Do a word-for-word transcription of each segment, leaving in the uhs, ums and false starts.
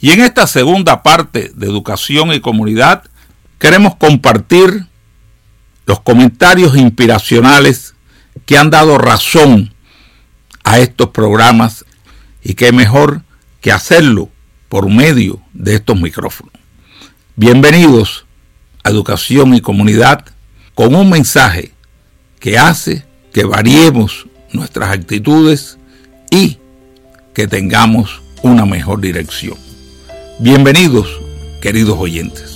Y en esta segunda parte de Educación y Comunidad queremos compartir los comentarios inspiracionales que han dado razón a estos programas, y qué mejor que hacerlo por medio de estos micrófonos. Bienvenidos a Educación y Comunidad, con un mensaje que hace que variemos nuestras actitudes y que tengamos una mejor dirección. Bienvenidos, queridos oyentes.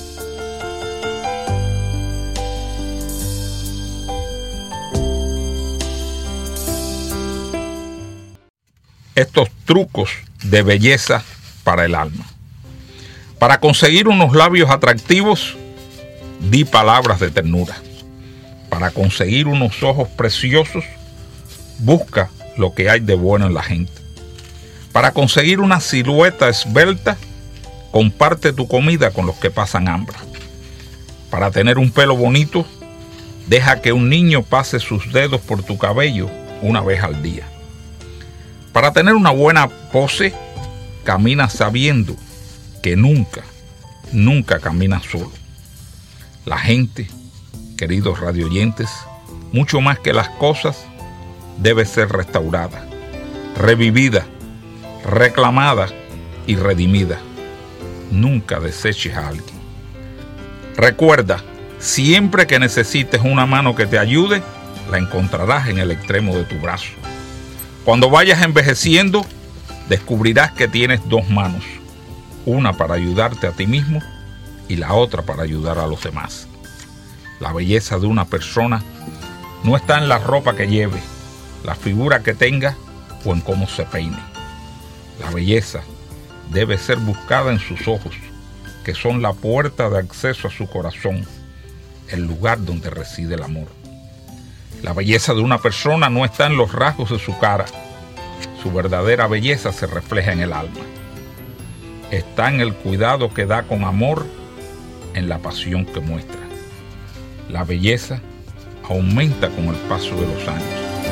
Estos trucos de belleza para el alma. Para conseguir unos labios atractivos, di palabras de ternura. Para conseguir unos ojos preciosos, busca lo que hay de bueno en la gente. Para conseguir una silueta esbelta, comparte tu comida con los que pasan hambre. Para tener un pelo bonito, deja que un niño pase sus dedos por tu cabello una vez al día. Para tener una buena pose, camina sabiendo que nunca, nunca caminas solo. La gente, queridos radioyentes, mucho más que las cosas, debe ser restaurada, revivida, reclamada y redimida. Nunca deseches a alguien. Recuerda, siempre que necesites una mano que te ayude, la encontrarás en el extremo de tu brazo. Cuando vayas envejeciendo, descubrirás que tienes dos manos, una para ayudarte a ti mismo y la otra para ayudar a los demás. La belleza de una persona no está en la ropa que lleve, la figura que tenga o en cómo se peine. La belleza debe ser buscada en sus ojos, que son la puerta de acceso a su corazón, el lugar donde reside el amor. La belleza de una persona no está en los rasgos de su cara. Su verdadera belleza se refleja en el alma. Está en el cuidado que da con amor, en la pasión que muestra. La belleza aumenta con el paso de los años.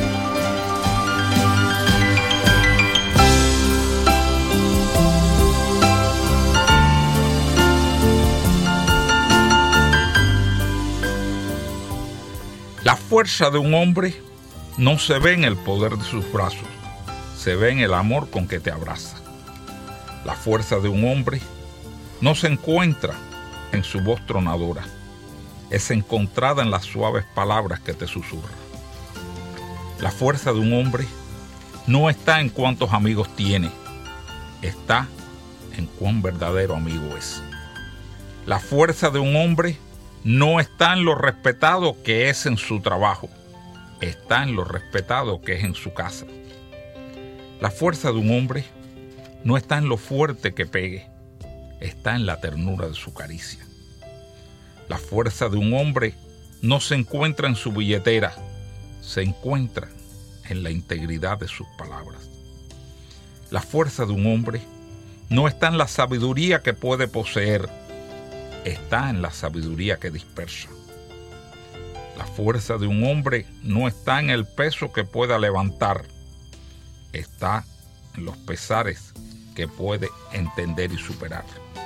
La fuerza de un hombre no se ve en el poder de sus brazos, se ve en el amor con que te abraza. La fuerza de un hombre no se encuentra en su voz tronadora, es encontrada en las suaves palabras que te susurra. La fuerza de un hombre no está en cuántos amigos tiene, está en cuán verdadero amigo es. La fuerza de un hombre no está en lo respetado que es en su trabajo, está en lo respetado que es en su casa. La fuerza de un hombre no está en lo fuerte que pegue, está en la ternura de su caricia. La fuerza de un hombre no se encuentra en su billetera, se encuentra en la integridad de sus palabras. La fuerza de un hombre no está en la sabiduría que puede poseer, está en la sabiduría que dispersa. La fuerza de un hombre no está en el peso que pueda levantar, está en los pesares que puede entender y superar.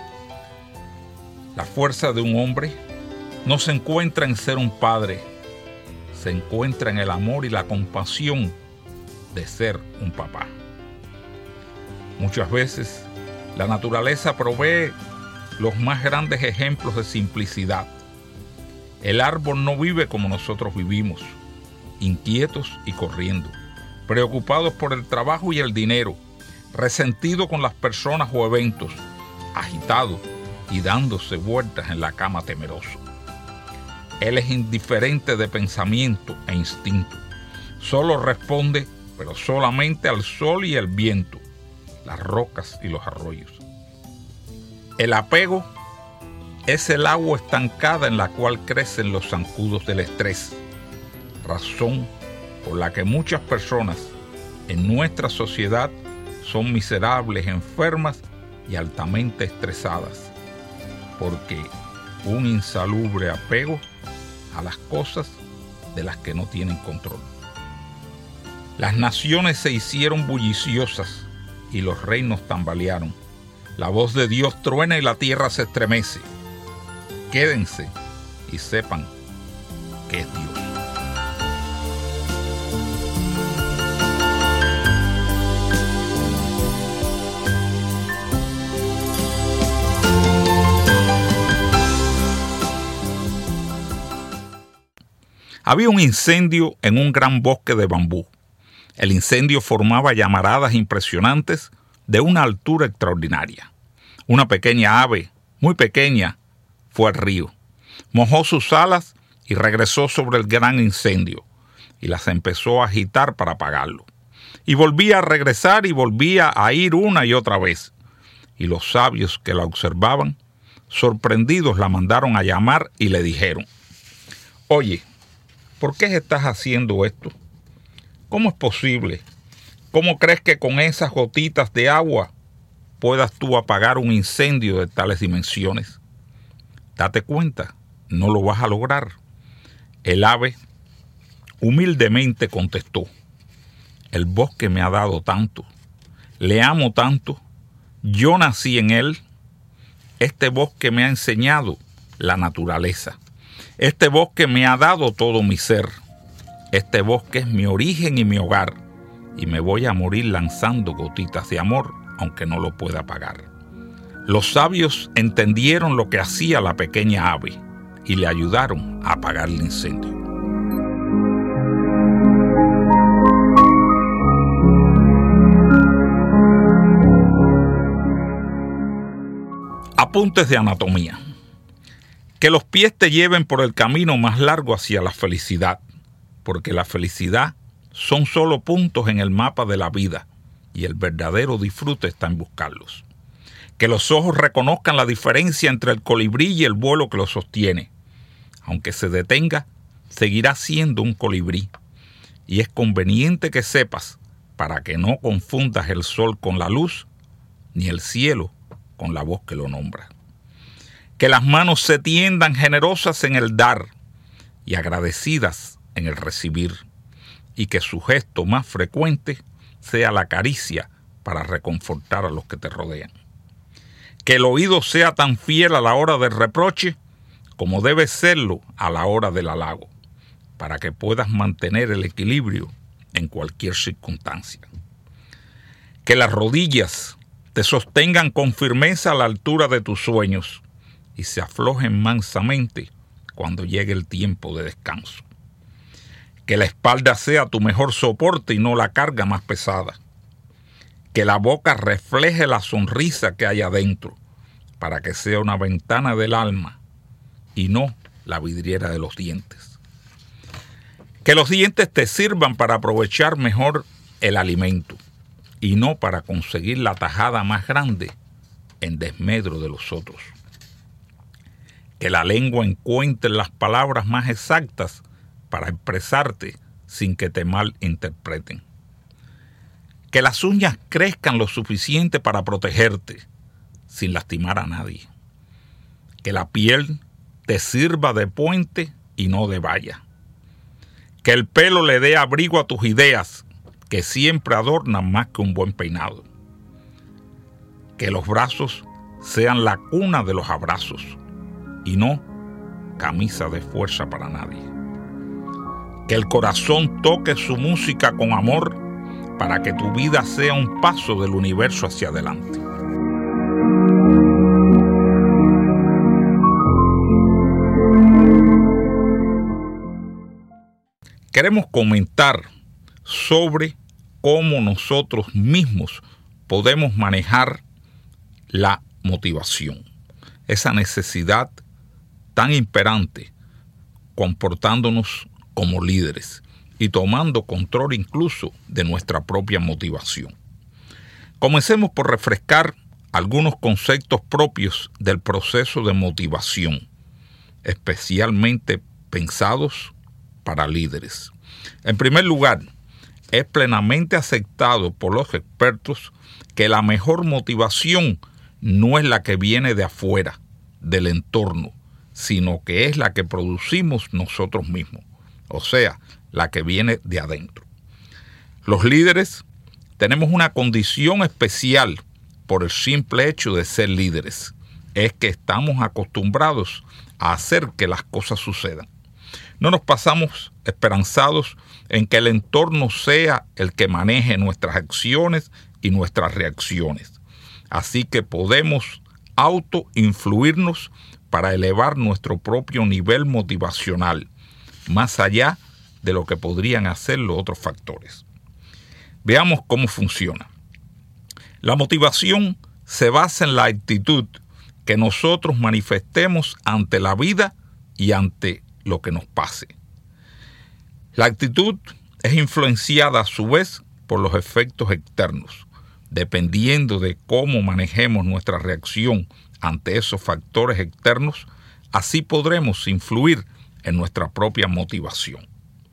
La fuerza de un hombre no se encuentra en ser un padre, se encuentra en el amor y la compasión de ser un papá. Muchas veces la naturaleza provee los más grandes ejemplos de simplicidad. El árbol no vive como nosotros vivimos, inquietos y corriendo, preocupados por el trabajo y el dinero, resentido con las personas o eventos, agitado y dándose vueltas en la cama temeroso. Él es indiferente de pensamiento e instinto, solo responde, pero solamente al sol y el viento, las rocas y los arroyos. El apego es el agua estancada en la cual crecen los zancudos del estrés, razón por la que muchas personas en nuestra sociedad son miserables, enfermas y altamente estresadas, porque un insalubre apego a las cosas de las que no tienen control. Las naciones se hicieron bulliciosas y los reinos tambalearon. La voz de Dios truena y la tierra se estremece. Quédense y sepan que es Dios. Había un incendio en un gran bosque de bambú. El incendio formaba llamaradas impresionantes de una altura extraordinaria. Una pequeña ave, muy pequeña, fue al río. Mojó sus alas y regresó sobre el gran incendio y las empezó a agitar para apagarlo. Y volvía a regresar y volvía a ir una y otra vez. Y los sabios que la observaban, sorprendidos, la mandaron a llamar y le dijeron: «Oye, ¿por qué estás haciendo esto? ¿Cómo es posible? ¿Cómo crees que con esas gotitas de agua puedas tú apagar un incendio de tales dimensiones? Date cuenta, no lo vas a lograr». El ave humildemente contestó: «El bosque me ha dado tanto, le amo tanto, yo nací en él, este bosque me ha enseñado la naturaleza. Este bosque me ha dado todo mi ser. Este bosque es mi origen y mi hogar. Y me voy a morir lanzando gotitas de amor, aunque no lo pueda pagar». Los sabios entendieron lo que hacía la pequeña ave y le ayudaron a apagar el incendio. Apuntes de anatomía. Que los pies te lleven por el camino más largo hacia la felicidad, porque la felicidad son solo puntos en el mapa de la vida y el verdadero disfrute está en buscarlos. Que los ojos reconozcan la diferencia entre el colibrí y el vuelo que lo sostiene. Aunque se detenga, seguirá siendo un colibrí. Y es conveniente que sepas, para que no confundas el sol con la luz, ni el cielo con la voz que lo nombra. Que las manos se tiendan generosas en el dar y agradecidas en el recibir, y que su gesto más frecuente sea la caricia para reconfortar a los que te rodean. Que el oído sea tan fiel a la hora del reproche como debe serlo a la hora del halago, para que puedas mantener el equilibrio en cualquier circunstancia. Que las rodillas te sostengan con firmeza a la altura de tus sueños y se aflojen mansamente cuando llegue el tiempo de descanso. Que la espalda sea tu mejor soporte y no la carga más pesada. Que la boca refleje la sonrisa que hay adentro, para que sea una ventana del alma y no la vidriera de los dientes. Que los dientes te sirvan para aprovechar mejor el alimento y no para conseguir la tajada más grande en desmedro de los otros. Que la lengua encuentre las palabras más exactas para expresarte sin que te malinterpreten. Que las uñas crezcan lo suficiente para protegerte sin lastimar a nadie. Que la piel te sirva de puente y no de valla. Que el pelo le dé abrigo a tus ideas, que siempre adornan más que un buen peinado. Que los brazos sean la cuna de los abrazos y no camisa de fuerza para nadie. Que el corazón toque su música con amor para que tu vida sea un paso del universo hacia adelante. Queremos comentar sobre cómo nosotros mismos podemos manejar la motivación, esa necesidad tan imperante, comportándonos como líderes y tomando control incluso de nuestra propia motivación. Comencemos por refrescar algunos conceptos propios del proceso de motivación, especialmente pensados para líderes. En primer lugar, es plenamente aceptado por los expertos que la mejor motivación no es la que viene de afuera, del entorno, sino que es la que producimos nosotros mismos, o sea, la que viene de adentro. Los líderes tenemos una condición especial por el simple hecho de ser líderes. Es que estamos acostumbrados a hacer que las cosas sucedan. No nos pasamos esperanzados en que el entorno sea el que maneje nuestras acciones y nuestras reacciones. Así que podemos autoinfluirnos para elevar nuestro propio nivel motivacional, más allá de lo que podrían hacer los otros factores. Veamos cómo funciona. La motivación se basa en la actitud que nosotros manifestemos ante la vida y ante lo que nos pase. La actitud es influenciada a su vez por los efectos externos. Dependiendo de cómo manejemos nuestra reacción ante esos factores externos, así podremos influir en nuestra propia motivación.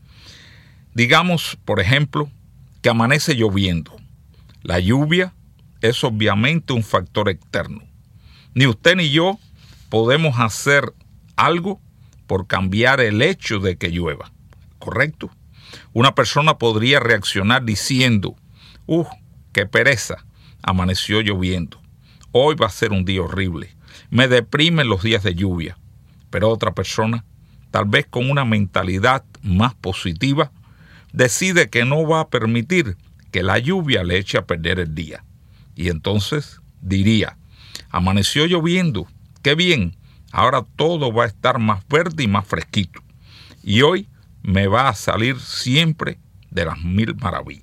Digamos, por ejemplo, que amanece lloviendo. La lluvia es obviamente un factor externo. Ni usted ni yo podemos hacer algo por cambiar el hecho de que llueva, ¿correcto? Una persona podría reaccionar diciendo, ¡uh, qué pereza! Amaneció lloviendo. Hoy va a ser un día horrible. Me deprimen los días de lluvia. Pero otra persona, tal vez con una mentalidad más positiva, decide que no va a permitir que la lluvia le eche a perder el día. Y entonces diría, amaneció lloviendo, qué bien, ahora todo va a estar más verde y más fresquito. Y hoy me va a salir siempre de las mil maravillas.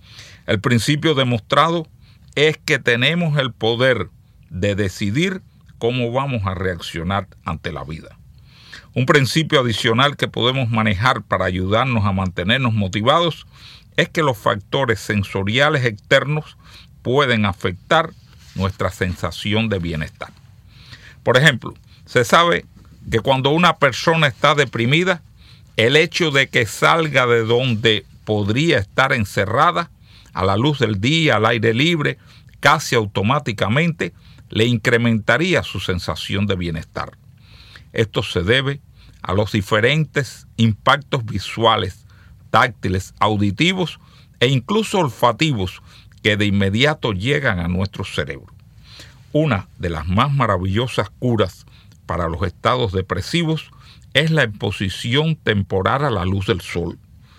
El principio demostrado es que tenemos el poder de decidir cómo vamos a reaccionar ante la vida. Un principio adicional que podemos manejar para ayudarnos a mantenernos motivados es que los factores sensoriales externos pueden afectar nuestra sensación de bienestar. Por ejemplo, se sabe que cuando una persona está deprimida, el hecho de que salga de donde podría estar encerrada, a la luz del día, al aire libre, casi automáticamente le incrementaría su sensación de bienestar. Esto se debe a los diferentes impactos visuales, táctiles, auditivos e incluso olfativos que de inmediato llegan a nuestro cerebro. Una de las más maravillosas curas para los estados depresivos es la exposición temporal a la luz del sol.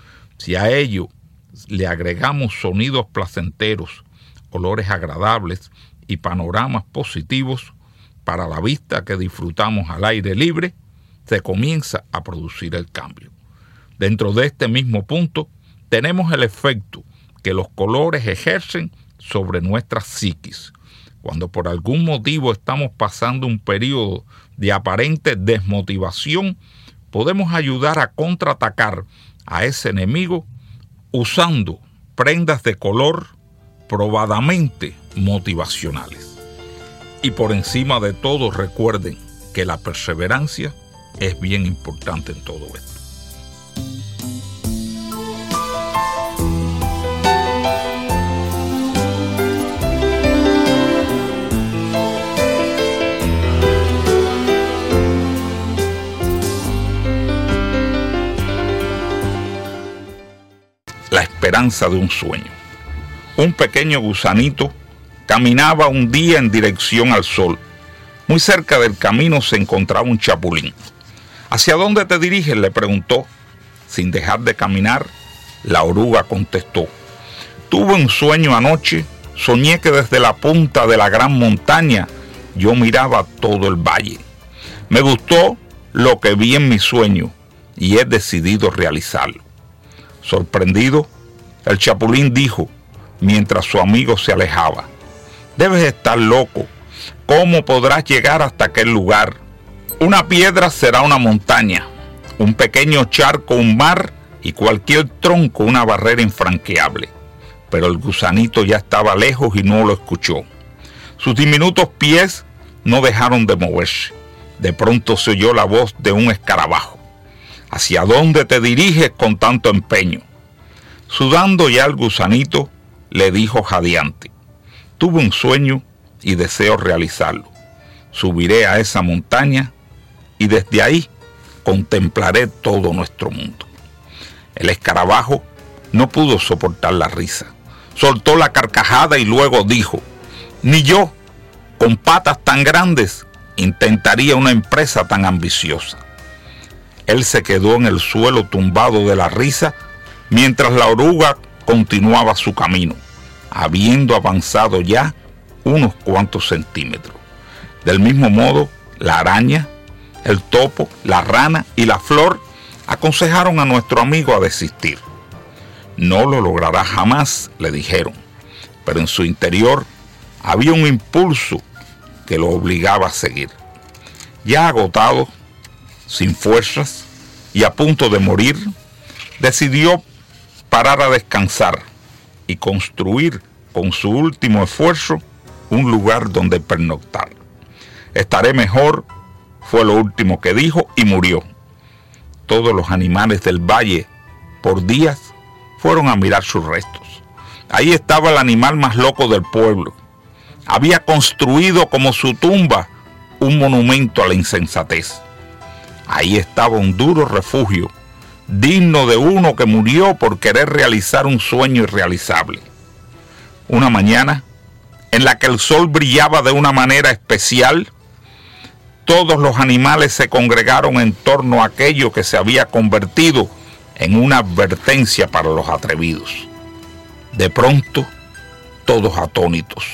Si a ello le agregamos sonidos placenteros, olores agradables y panoramas positivos para la vista que disfrutamos al aire libre, se comienza a producir el cambio. Dentro de este mismo punto tenemos el efecto que los colores ejercen sobre nuestra psiquis. Cuando por algún motivo estamos pasando un periodo de aparente desmotivación, podemos ayudar a contraatacar a ese enemigo usando prendas de color probadamente motivacionales. Y por encima de todo, recuerden que la perseverancia es bien importante en todo esto. La esperanza de un sueño. Un pequeño gusanito caminaba un día en dirección al sol. Muy cerca del camino se encontraba un chapulín. ¿Hacia dónde te diriges?, le preguntó. Sin dejar de caminar, la oruga contestó. Tuve un sueño anoche, soñé que desde la punta de la gran montaña yo miraba todo el valle. Me gustó lo que vi en mi sueño y he decidido realizarlo. Sorprendido, el chapulín dijo, mientras su amigo se alejaba, debes estar loco. ¿Cómo podrás llegar hasta aquel lugar? Una piedra será una montaña, un pequeño charco un mar y cualquier tronco una barrera infranqueable. Pero el gusanito ya estaba lejos y no lo escuchó. Sus diminutos pies no dejaron de moverse. De pronto se oyó la voz de un escarabajo. ¿Hacia dónde te diriges con tanto empeño? Sudando ya el gusanito, le dijo jadeante, tuve un sueño y deseo realizarlo. Subiré a esa montaña y desde ahí contemplaré todo nuestro mundo. El escarabajo no pudo soportar la risa. Soltó la carcajada y luego dijo, Ni yo, con patas tan grandes, intentaría una empresa tan ambiciosa. Él se quedó en el suelo tumbado de la risa mientras la oruga continuaba su camino, habiendo avanzado ya unos cuantos centímetros. Del mismo modo, la araña, el topo, la rana y la flor aconsejaron a nuestro amigo a desistir. No lo logrará jamás, le dijeron, pero en su interior había un impulso que lo obligaba a seguir. Ya agotado, sin fuerzas y a punto de morir, decidió parar a descansar y construir con su último esfuerzo un lugar donde pernoctar. Estaré mejor, fue lo último que dijo, y murió. Todos los animales del valle, por días, fueron a mirar sus restos. Ahí estaba el animal más loco del pueblo. Había construido como su tumba un monumento a la insensatez. Ahí estaba un duro refugio, digno de uno que murió por querer realizar un sueño irrealizable. Una mañana, en la que el sol brillaba de una manera especial, todos los animales se congregaron en torno a aquello que se había convertido en una advertencia para los atrevidos. De pronto, todos atónitos,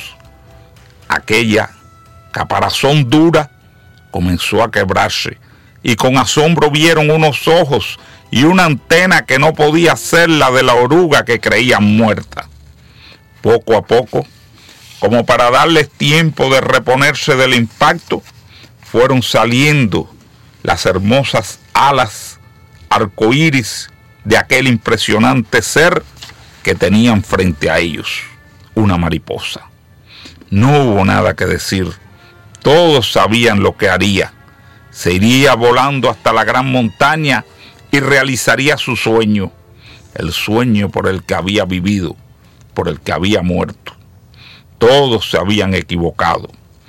aquella caparazón dura comenzó a quebrarse y con asombro vieron unos ojos y una antena que no podía ser la de la oruga que creían muerta. Poco a poco, como para darles tiempo de reponerse del impacto, fueron saliendo las hermosas alas arcoíris de aquel impresionante ser que tenían frente a ellos, una mariposa. No hubo nada que decir, todos sabían lo que haría. Se iría volando hasta la gran montaña y realizaría su sueño, el sueño por el que había vivido, por el que había muerto. Todos se habían equivocado.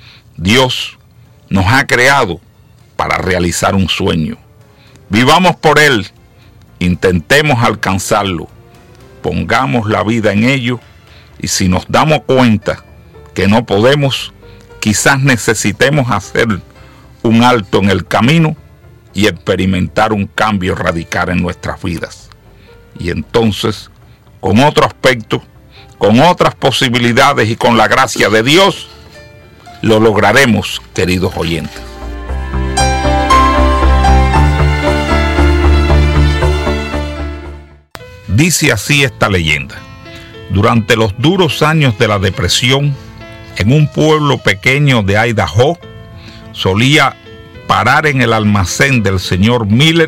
Dios nos ha creado para realizar un sueño. Vivamos por él, intentemos alcanzarlo, pongamos la vida en ello y si nos damos cuenta que no podemos, quizás necesitemos hacer un alto en el camino y experimentar un cambio radical en nuestras vidas. Y entonces, con otro aspecto, con otras posibilidades y con la gracia de Dios, lo lograremos, queridos oyentes. Dice así esta leyenda. Durante los duros años de la depresión, en un pueblo pequeño de Idaho, solía parar en el almacén del señor Miller,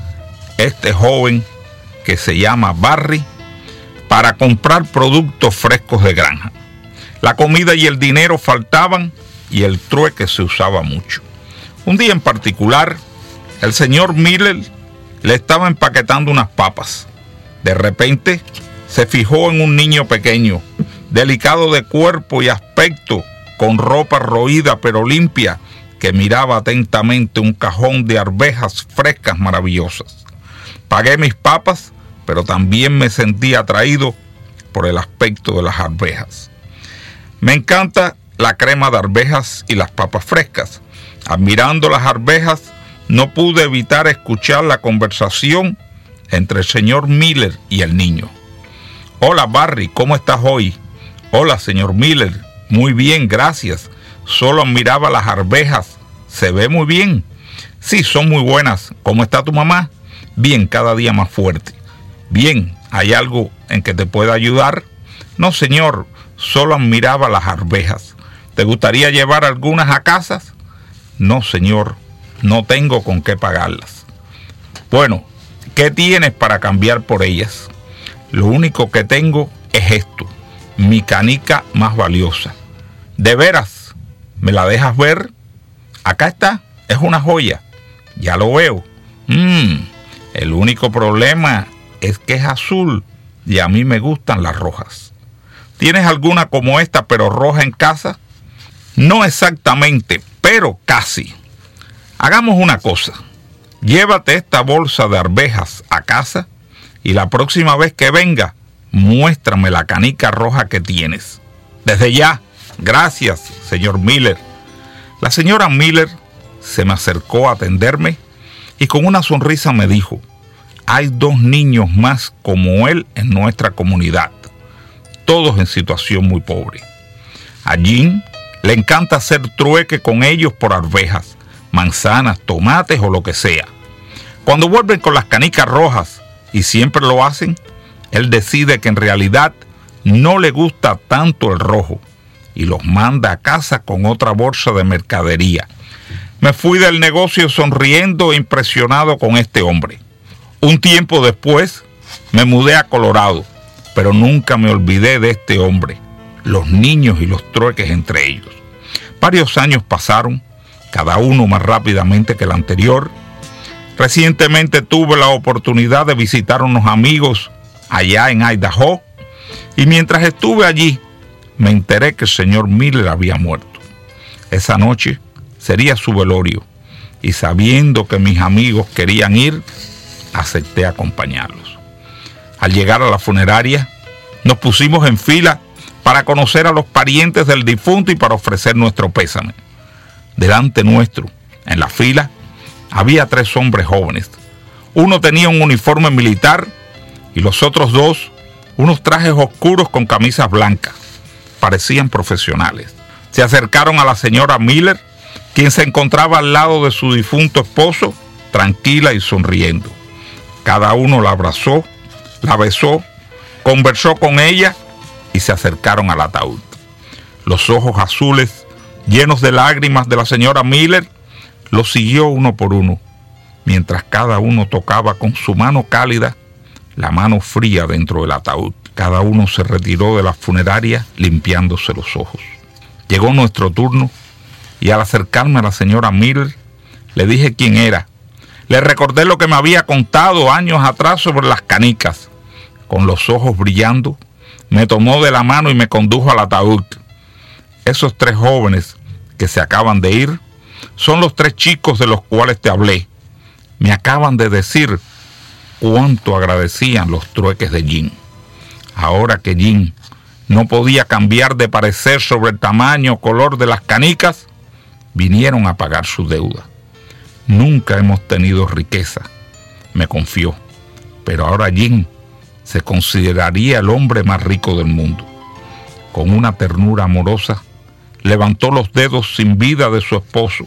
este joven que se llama Barry, para comprar productos frescos de granja. La comida y el dinero faltaban y el trueque se usaba mucho. Un día en particular, el señor Miller le estaba empaquetando unas papas. De repente, se fijó en un niño pequeño, delicado de cuerpo y aspecto, con ropa roída pero limpia, que miraba atentamente un cajón de arvejas frescas maravillosas. Pagué mis papas, pero también me sentí atraído por el aspecto de las arvejas. Me encanta la crema de arvejas y las papas frescas. Admirando las arvejas, no pude evitar escuchar la conversación entre el señor Miller y el niño. Hola Barry, ¿cómo estás hoy? Hola señor Miller, muy bien, gracias. Solo admiraba las arvejas. ¿Se ve muy bien? Sí, son muy buenas. ¿Cómo está tu mamá? Bien, cada día más fuerte. Bien, ¿hay algo en que te pueda ayudar? No señor, solo admiraba las arvejas. ¿Te gustaría llevar algunas a casa? No señor, no tengo con qué pagarlas. Bueno, ¿qué tienes para cambiar por ellas? Lo único que tengo es esto, mi canica más valiosa. ¿De veras? ¿Me la dejas ver? Acá está, es una joya. Ya lo veo. Mmm, el único problema es que es azul y a mí me gustan las rojas. ¿Tienes alguna como esta pero roja en casa? No exactamente, pero casi. Hagamos una cosa. Llévate esta bolsa de arvejas a casa y la próxima vez que venga, muéstrame la canica roja que tienes. Desde ya, Gracias, señor Miller. La señora Miller se me acercó a atenderme y con una sonrisa me dijo: hay dos niños más como él en nuestra comunidad, todos en situación muy pobre. A Jim le encanta hacer trueque con ellos por arvejas, manzanas, tomates o lo que sea. Cuando vuelven con las canicas rojas, y siempre lo hacen, él decide que en realidad no le gusta tanto el rojo y los manda a casa con otra bolsa de mercadería. Me fui del negocio sonriendo e impresionado con este hombre. Un tiempo después me mudé a Colorado, pero nunca me olvidé de este hombre, los niños y los trueques entre ellos. Varios años pasaron, cada uno más rápidamente que el anterior. Recientemente tuve la oportunidad de visitar a unos amigos allá en Idaho, y mientras estuve allí me enteré que el señor Miller había muerto. Esa noche sería su velorio, y sabiendo que mis amigos querían ir, acepté acompañarlos. Al llegar a la funeraria, nos pusimos en fila para conocer a los parientes del difunto y para ofrecer nuestro pésame. Delante nuestro, en la fila, había tres hombres jóvenes. Uno tenía un uniforme militar y los otros dos unos trajes oscuros con camisas blancas. Parecían profesionales. Se acercaron a la señora Miller, quien se encontraba al lado de su difunto esposo, tranquila y sonriendo. Cada uno la abrazó, la besó, conversó con ella y se acercaron al ataúd. Los ojos azules, llenos de lágrimas de la señora Miller, los siguió uno por uno, mientras cada uno tocaba con su mano cálida la mano fría dentro del ataúd. Cada uno se retiró de la funeraria limpiándose los ojos. Llegó nuestro turno y al acercarme a la señora Miller, le dije quién era. Le recordé lo que me había contado años atrás sobre las canicas. Con los ojos brillando, me tomó de la mano y me condujo al ataúd. Esos tres jóvenes que se acaban de ir son los tres chicos de los cuales te hablé. Me acaban de decir cuánto agradecían los trueques de Jim. Ahora que Jim no podía cambiar de parecer sobre el tamaño o color de las canicas, vinieron a pagar su deuda. Nunca hemos tenido riqueza, me confió, pero ahora Jim se consideraría el hombre más rico del mundo. Con una ternura amorosa, levantó los dedos sin vida de su esposo.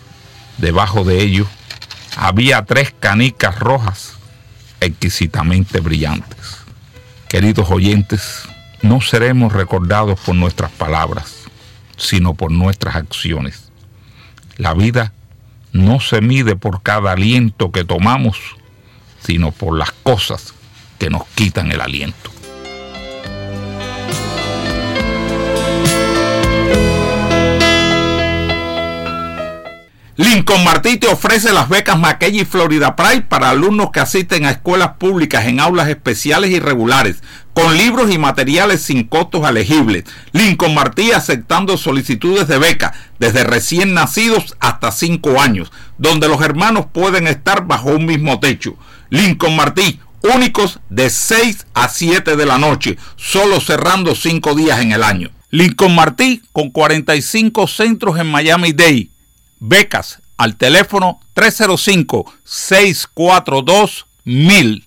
Debajo de ellos había tres canicas rojas exquisitamente brillantes. Queridos oyentes, no seremos recordados por nuestras palabras, sino por nuestras acciones. La vida no se mide por cada aliento que tomamos, sino por las cosas que nos quitan el aliento. Lincoln Martí te ofrece las becas McKellar y Florida Pride para alumnos que asisten a escuelas públicas en aulas especiales y regulares, con libros y materiales sin costos elegibles. Lincoln Martí aceptando solicitudes de beca desde recién nacidos hasta cinco años, donde los hermanos pueden estar bajo un mismo techo. Lincoln Martí, únicos de seis a siete de la noche, solo cerrando cinco días en el año. Lincoln Martí con cuarenta y cinco centros en Miami-Dade. Becas al teléfono tres cero cinco, seis cuatro dos, mil.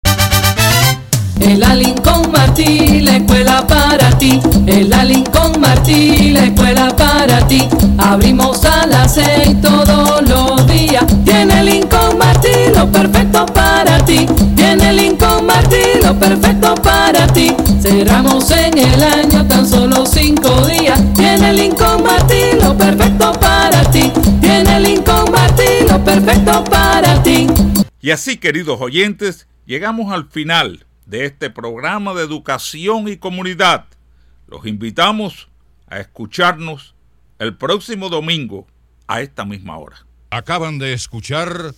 En la Lincoln Martí, la escuela para ti. En la Lincoln Martí, la escuela para ti. Abrimos a las seis todos los días. Tiene Lincoln Martí lo perfecto para ti. Tiene Lincoln Martí lo perfecto para ti. Cerramos en el año tan solo cinco días. Tiene Lincoln Martí lo perfecto para ti. Tiene Lincoln Martí lo perfecto para ti. Y así, queridos oyentes, llegamos al final de este programa de educación y comunidad. Los invitamos a escucharnos el próximo domingo a esta misma hora. Acaban de escuchar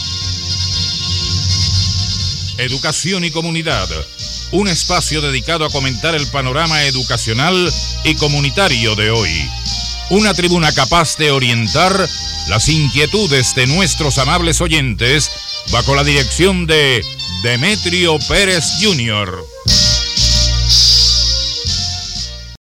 Educación y Comunidad, un espacio dedicado a comentar el panorama educacional y comunitario de hoy. Una tribuna capaz de orientar las inquietudes de nuestros amables oyentes bajo la dirección de Demetrio Pérez junior